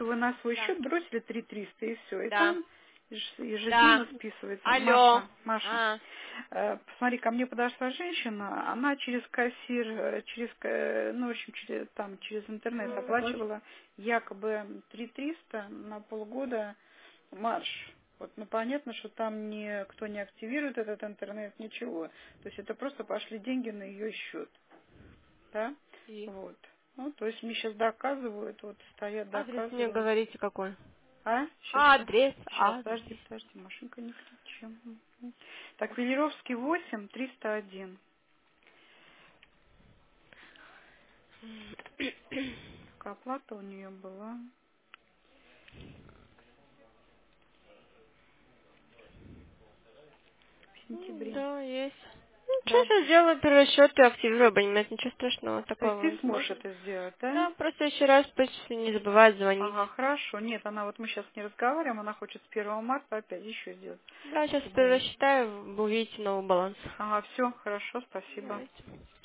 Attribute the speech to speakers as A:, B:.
A: что вы на свой
B: Да.
A: счет бросили 3300 и все. И
B: Да.
A: там ежедневно
B: Да.
A: списывается.
B: Алло.
A: Маша, посмотри, ко мне подошла женщина, она через кассир, ну, в общем, через интернет оплачивала якобы 3300 на полгода марш. Вот, ну, понятно, что там никто не активирует этот интернет, ничего. То есть это просто пошли деньги на ее счет. Да?
B: И
A: Вот. Ну, то есть мне сейчас доказывают, вот стоят,
B: адрес мне
A: доказывают.
B: говорите какой?
A: А?
B: Адрес,
A: Сейчас,
B: адрес.
A: подожди, машинка не кричи. Мгм. Так, Велеровский 8, 301. Какая оплата у нее была? В сентябре.
B: Да, есть. Ну, что
A: Да.
B: сейчас делаю, перерасчет и активирую абонемент, ничего страшного
A: То есть ты
B: такого.
A: сможешь это сделать, да?
B: Да, просто еще раз пусть не забывает звонить.
A: Ага, хорошо. Нет, она вот мы сейчас не разговариваем, она хочет с 1 марта опять еще сделать
B: Да, сейчас
A: тебе.
B: перерасчитаю, вы увидите новый баланс.
A: Ага, все, хорошо, спасибо.
B: Давайте.